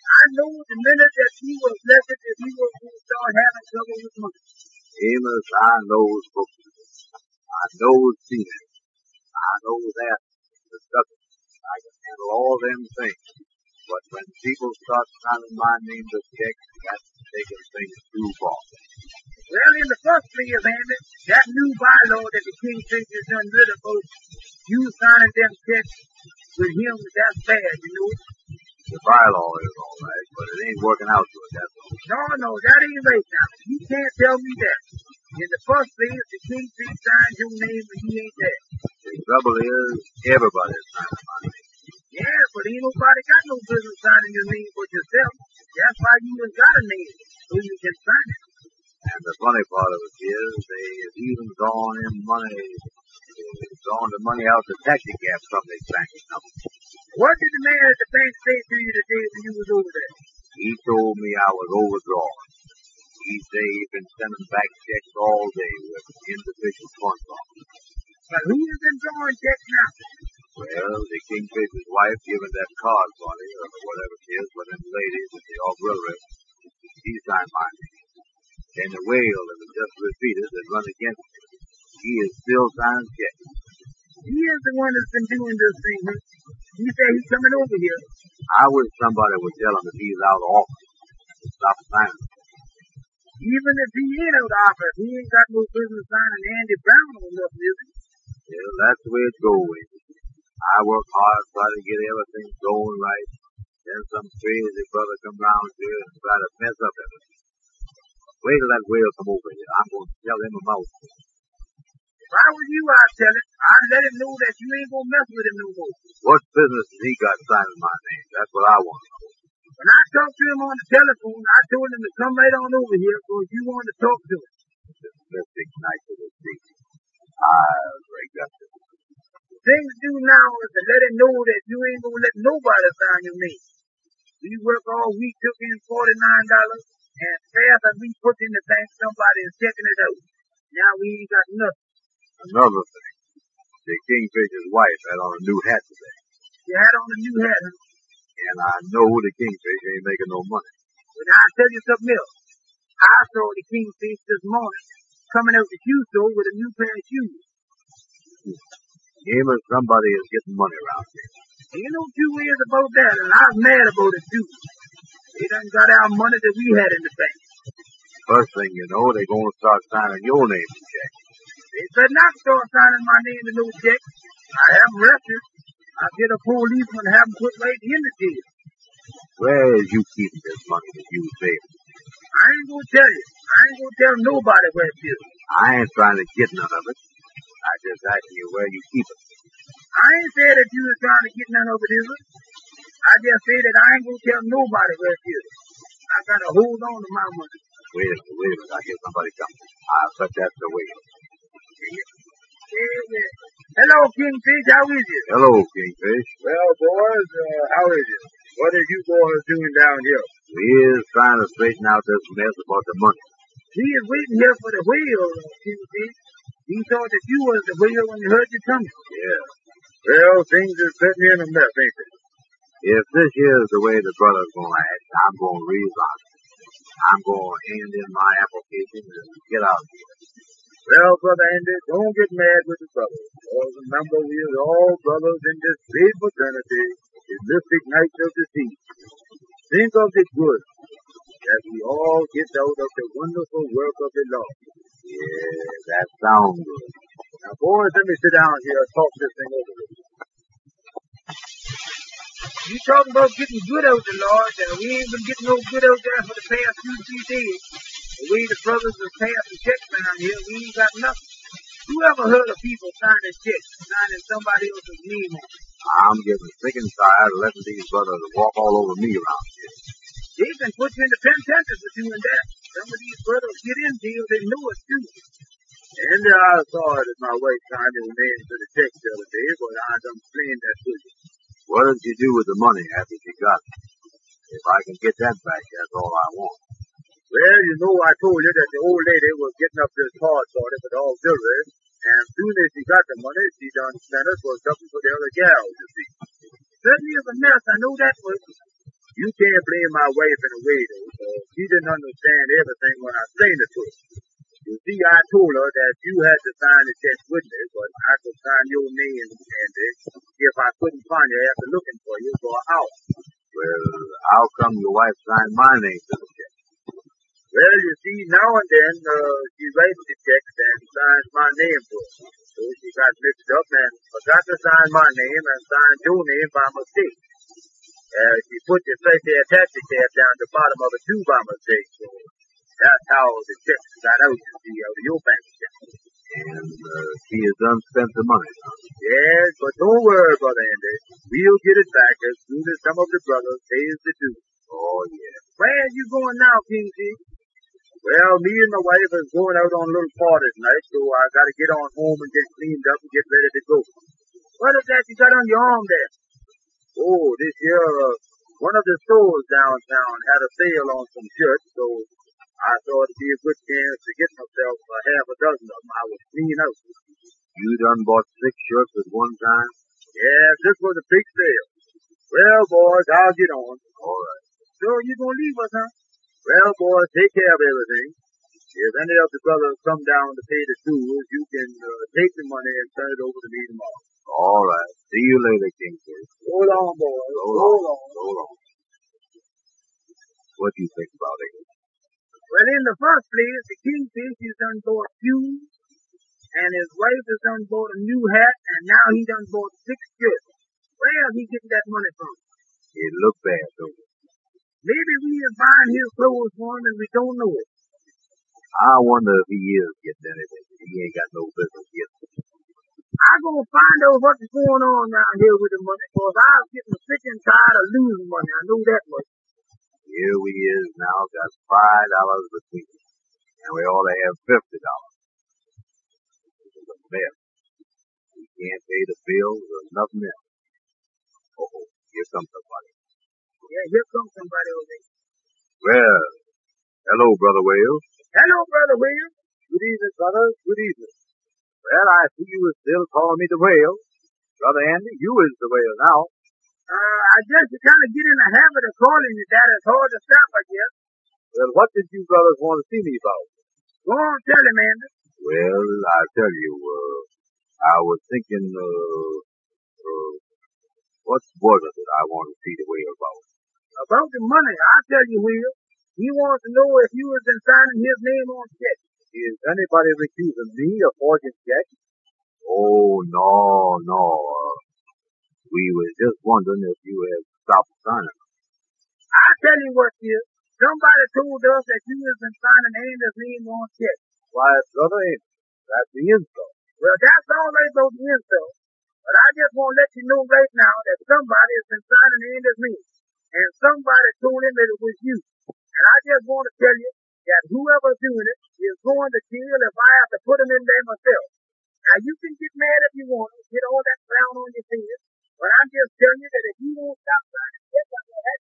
I know the minute that he was blessed that he was going to start having trouble with money. Amos, I know books. I know scenery. I know that the stuff. I can handle all them things. But when people start signing my name to checks, that's taking things too far. Well, in the first place, Andy, that new bylaw that the Kingfishers done rid of folks, you signing them checks with him, that's bad, you know. The bylaw is all right, but it ain't working out good, that's all. No, that ain't right now. You can't tell me that. In the first place, the Kingfish signed your name and he ain't there. The trouble is, everybody's signing my name. Yeah, but ain't nobody got no business signing your name but yourself. That's why you ain't got a name, so you can sign it. And the funny part of it is, they've even drawn in money, drawn the money out the taxi cab from this bank account. What did the man at the bank say to you today when you was over there? He told me I was overdrawn. He said he'd been sending back checks all day with insufficient funds on them. But who has been drawing checks now? Well, the Kingfisher's wife giving that card money, or whatever it is, for them ladies at the auxiliary. He signed my name. And the whale that was just repeated that run against me, he is still signing checks. He is the one that's been doing this thing, huh? He said he's coming over here. I wish somebody would tell him that he's out of office to stop signing. Even if he ain't out of office, he ain't got no business signing Andy Brown on nothing, is he? Well, that's the way it goes. I work hard, try to get everything going right. Then some crazy brother come round here and try to mess up everything. Wait till that whale come over here. I'm going to tell him a mouthful. If I was you, I'd tell him. I'd let him know that you ain't going to mess with him no more. What business has he got signing my name? That's what I want to know. When I talked to him on the telephone, I told him to come right on over here because you wanted to talk to him. This mystic night of the sea. I'll break up this. The thing to do now is to let him know that you ain't going to let nobody sign your name. We work all week, took in $49, and fast as we put in the bank, somebody is checking it out. Now we ain't got nothing. Another thing. The Kingfisher's wife had on a new hat today. She had on a new hat, huh? And I know the Kingfisher ain't making no money. But I'll tell you something else. I saw the Kingfish this morning coming out the shoe store with a new pair of shoes. Amos, somebody is getting money around here. Ain't no two ways about that, and I was mad about it too. They done got our money that we had in the bank. First thing you know, they're going to start signing your name to checks. They better not start signing my name to no checks. I have them arrested. I'll get a policeman and have them put right in the jail. Where is you keeping this money that you saved? I ain't gonna tell you. I ain't gonna tell nobody where it is. I ain't trying to get none of it. I just asking you where you keep it. I ain't said that you was trying to get none of it, is it? I just say that I ain't gonna tell nobody where it is. I gotta hold on to my money. Wait a minute. I hear somebody coming. I'll bet that's the way. Yeah. Hello, Kingfish. How is it? Hello, Kingfish. Well, boys, how is it? What are you boys doing down here? We is trying to straighten out this mess about the money. He is waiting here for the whale, Kingfish. He thought that you was the whale when he heard you coming. Yeah. Well, things are certainly in a mess, ain't they? If this here's the way the brother's going to act, I'm going to resign. I'm going to hand in my application and get out of here. Well, Brother Andy, don't get mad with the brothers. Because remember, we are all brothers in this great fraternity, the mystic night of the sea. Think of the good that we all get out of the wonderful work of the Lord. Yeah, that sounds good. Now, boys, let me sit down here and talk this thing over with you. You talking about getting good out the Lord, and we ain't been getting no good out there for the past 2-3 days. The way the brothers have passed the checks down here, we ain't got nothing. Who ever heard of people signing checks, signing somebody else's name on it? I'm getting sick and tired of letting these brothers walk all over me around here. They can put you in the penitentiary for doing that. Some of these brothers get in jail, they know it too. And I saw it as my wife signed her name to the check the other day, but I done explained that to you. What did you do with the money after you got it? If I can get that back, that's all I want. Well, you know, I told you that the old lady was getting up this card for it for the auxiliary, and as soon as she got the money, she done spent it for something for the other gals, you see. Certainly is a mess, I know that much. You can't blame my wife in a way, though. She didn't understand everything when I explained it to her. You see, I told her that you had to sign the check with me, but I could sign your name, Andy, if I couldn't find you after looking for you for an hour. Well, how come your wife signed my name to the check? Well, you see, now and then, she writes the checks and signs my name to it. So she got mixed up and forgot to sign my name and signed your name by mistake. She put the Fletcher taxi cab down the bottom of it too by mistake. So that's how the checks got out, you see, out of your bank account. And she has done spent the money, huh? Yes, but don't worry, Brother Andy. We'll get it back as soon as some of the brothers pays the due. Oh, yeah. Where are you going now, King C? Well, me and my wife is going out on a little party tonight, so I got to get on home and get cleaned up and get ready to go. What is that you got on your arm there? Oh, this here, one of the stores downtown had a sale on some shirts, so I thought it'd be a good chance to get myself a half a dozen of them. I was clean out. You done bought 6 shirts at one time? Yeah, this was a big sale. Well, boys, I'll get on. All right. So you gonna leave us, huh? Well, boys, take care of everything. If any of the brothers come down to pay the dues, you can take the money and turn it over to me tomorrow. All right. See you later, Kingsley. So long, boys. So long. So long. What do you think about it? Well, in the first place, the Kingfish has done bought shoes, and his wife has done bought a new hat, and now he done bought 6 shirts. Where is he getting that money from? It looked bad, don't it? Maybe we is buying his clothes for him and we don't know it. I wonder if he is getting anything. He ain't got no business getting it. I'm going to find out what's going on down here with the money, because I was getting sick and tired of losing money. I know that much. Here we is now, got $5 between us, and we ought to have $50. This is a mess. We can't pay the bills or nothing else. Oh, here comes somebody. Yeah, here comes somebody over there. Well, hello, Brother Wales. Hello, Brother William. Good evening, brothers. Good evening. Well, I see you are still calling me the whale. Brother Andy, you is the whale now. I guess you kind of get in the habit of calling you that. It's hard to stop, I guess. Well, what did you brothers want to see me about? Go on, tell him, Andy. Well, I tell you, I was thinking, what was it that I wanted to see the whale about? About the money, I'll tell you, Will. He wants to know if you has been signing his name on checks. Is anybody accusing me of forging checks? Oh, no. We was just wondering if you had stopped signing. I'll tell you what, Will. Somebody told us that you has been signing Andy's name on checks. Why, Brother Andy, that's the insult. Well, that's all right about the insult. But I just want to let you know right now that somebody has been signing Andy's name. And somebody told him that it was you. And I just want to tell you that whoever's doing it is going to jail if I have to put him in there myself. Now, you can get mad if you want to, get all that frown on your face, but I'm just telling you that if you won't stop signing, yes, I'm going to have